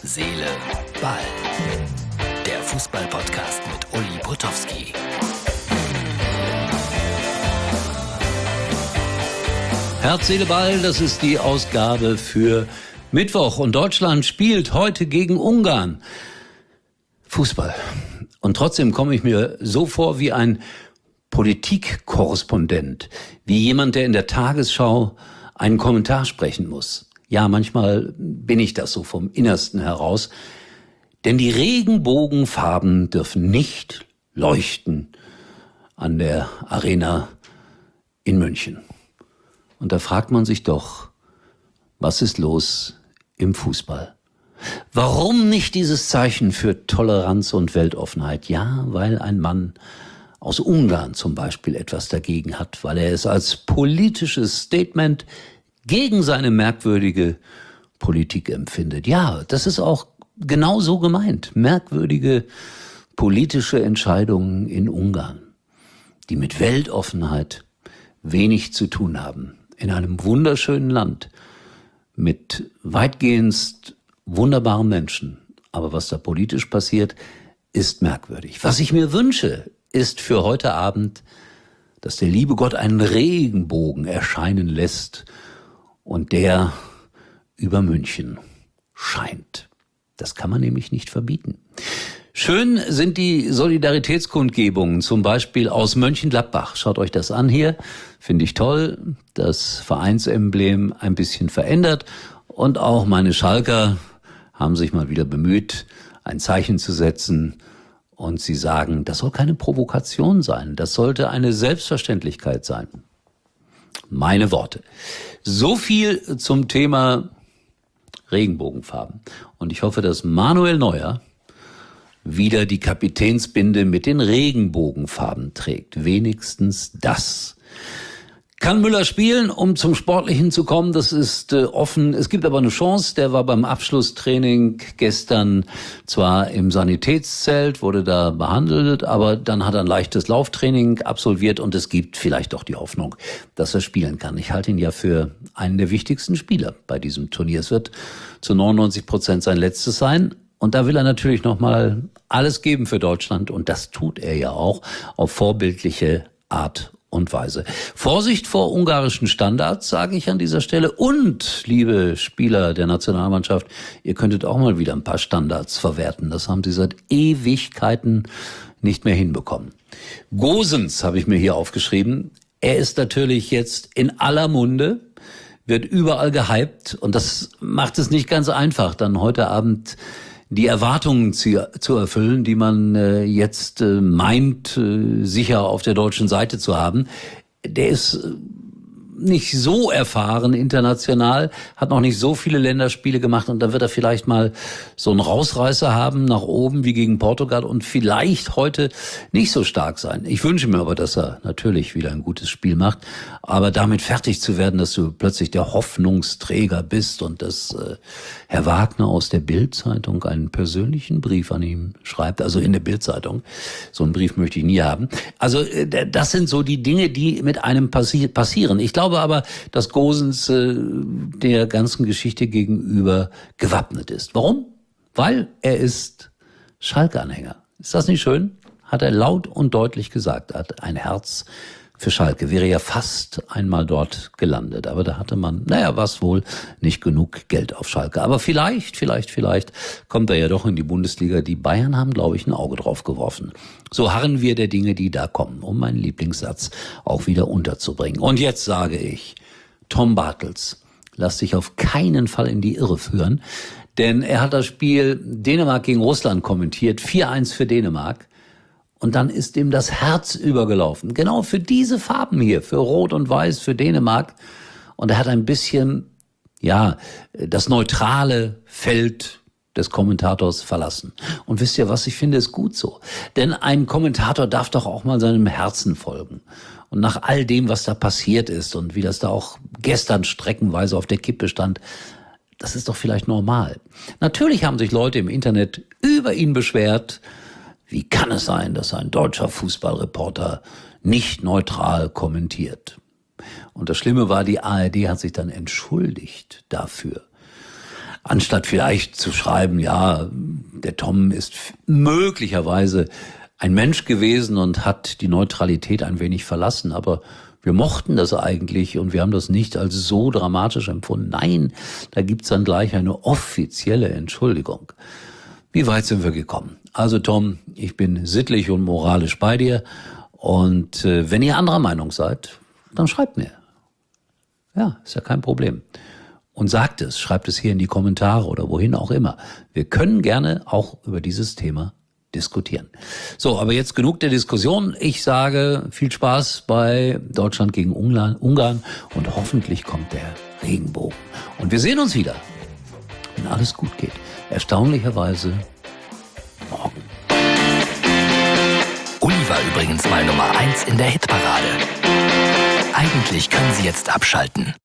Seele, Ball. Der Fußball-Podcast mit Uli Potowski. Herz, Seele, Ball, das ist die Ausgabe für Mittwoch. Und Deutschland spielt heute gegen Ungarn. Fußball. Und trotzdem komme ich mir so vor wie ein Politikkorrespondent, wie jemand, der in der Tagesschau einen Kommentar sprechen muss. Ja, manchmal bin ich das so vom Innersten heraus. Denn die Regenbogenfarben dürfen nicht leuchten an der Arena in München. Und da fragt man sich doch, was ist los im Fußball? Warum nicht dieses Zeichen für Toleranz und Weltoffenheit? Ja, weil ein Mann aus Ungarn zum Beispiel etwas dagegen hat, weil er es als politisches Statement gegen seine merkwürdige Politik empfindet. Ja, das ist auch genau so gemeint. Merkwürdige politische Entscheidungen in Ungarn, die mit Weltoffenheit wenig zu tun haben. In einem wunderschönen Land mit weitgehend wunderbaren Menschen. Aber was da politisch passiert, ist merkwürdig. Was ich mir wünsche, ist für heute Abend, dass der liebe Gott einen Regenbogen erscheinen lässt und der über München scheint. Das kann man nämlich nicht verbieten. Schön sind die Solidaritätskundgebungen, zum Beispiel aus Mönchengladbach. Schaut euch das an hier, finde ich toll. Das Vereinsemblem ein bisschen verändert. Und auch meine Schalker haben sich mal wieder bemüht, ein Zeichen zu setzen. Und sie sagen, das soll keine Provokation sein, das sollte eine Selbstverständlichkeit sein. Meine Worte. So viel zum Thema Regenbogenfarben. Und ich hoffe, dass Manuel Neuer wieder die Kapitänsbinde mit den Regenbogenfarben trägt. Wenigstens das. Kann Müller spielen, um zum Sportlichen zu kommen? Das ist offen. Es gibt aber eine Chance. Der war beim Abschlusstraining gestern zwar im Sanitätszelt, wurde da behandelt, aber dann hat er ein leichtes Lauftraining absolviert und es gibt vielleicht doch die Hoffnung, dass er spielen kann. Ich halte ihn ja für einen der wichtigsten Spieler bei diesem Turnier. Es wird zu 99% sein letztes sein. Und da will er natürlich nochmal alles geben für Deutschland. Und das tut er ja auch auf vorbildliche Art und Weise. Vorsicht vor ungarischen Standards, sage ich an dieser Stelle. Und, liebe Spieler der Nationalmannschaft, ihr könntet auch mal wieder ein paar Standards verwerten. Das haben sie seit Ewigkeiten nicht mehr hinbekommen. Gosens habe ich mir hier aufgeschrieben. Er ist natürlich jetzt in aller Munde, wird überall gehypt. Und das macht es nicht ganz einfach, dann heute Abend die Erwartungen zu erfüllen, die man jetzt meint, sicher auf der deutschen Seite zu haben. Der ist nicht so erfahren international, hat noch nicht so viele Länderspiele gemacht und da wird er vielleicht mal so einen Rausreißer haben nach oben wie gegen Portugal und vielleicht heute nicht so stark sein. Ich wünsche mir aber, dass er natürlich wieder ein gutes Spiel macht, aber damit fertig zu werden, dass du plötzlich der Hoffnungsträger bist und dass Herr Wagner aus der Bild-Zeitung einen persönlichen Brief an ihn schreibt, also in der Bild-Zeitung. So einen Brief möchte ich nie haben. Also das sind so die Dinge, die mit einem passieren. Ich glaube aber, dass Gosens der ganzen Geschichte gegenüber gewappnet ist. Warum? Weil er ist Schalke-Anhänger. Ist das nicht schön? Hat er laut und deutlich gesagt. Er hat ein Herz für Schalke. Wäre ja fast einmal dort gelandet. Aber da hatte man, was wohl, nicht genug Geld auf Schalke. Aber vielleicht kommt er ja doch in die Bundesliga. Die Bayern haben, glaube ich, ein Auge drauf geworfen. So harren wir der Dinge, die da kommen, um meinen Lieblingssatz auch wieder unterzubringen. Und jetzt sage ich, Tom Bartels, lass dich auf keinen Fall in die Irre führen. Denn er hat das Spiel Dänemark gegen Russland kommentiert. 4-1 für Dänemark. Und dann ist ihm das Herz übergelaufen. Genau für diese Farben hier, für Rot und Weiß, für Dänemark. Und er hat ein bisschen, das neutrale Feld des Kommentators verlassen. Und wisst ihr was, ich finde es gut so. Denn ein Kommentator darf doch auch mal seinem Herzen folgen. Und nach all dem, was da passiert ist und wie das da auch gestern streckenweise auf der Kippe stand, das ist doch vielleicht normal. Natürlich haben sich Leute im Internet über ihn beschwert. Wie kann es sein, dass ein deutscher Fußballreporter nicht neutral kommentiert? Und das Schlimme war, die ARD hat sich dann entschuldigt dafür. anstatt vielleicht zu schreiben, ja, der Tom ist möglicherweise ein Mensch gewesen und hat die Neutralität ein wenig verlassen, aber wir mochten das eigentlich und wir haben das nicht als so dramatisch empfunden. Nein, da gibt's dann gleich eine offizielle Entschuldigung. Wie weit sind wir gekommen? Also Tom, ich bin sittlich und moralisch bei dir und wenn ihr anderer Meinung seid, dann schreibt mir. Ja, ist ja kein Problem. Und sagt es, schreibt es hier in die Kommentare oder wohin auch immer. Wir können gerne auch über dieses Thema diskutieren. So, aber jetzt genug der Diskussion. Ich sage viel Spaß bei Deutschland gegen Ungarn und hoffentlich kommt der Regenbogen. Und wir sehen uns wieder, wenn alles gut geht. Erstaunlicherweise morgen. Uli war übrigens mal Nummer 1 in der Hitparade. Eigentlich können Sie jetzt abschalten.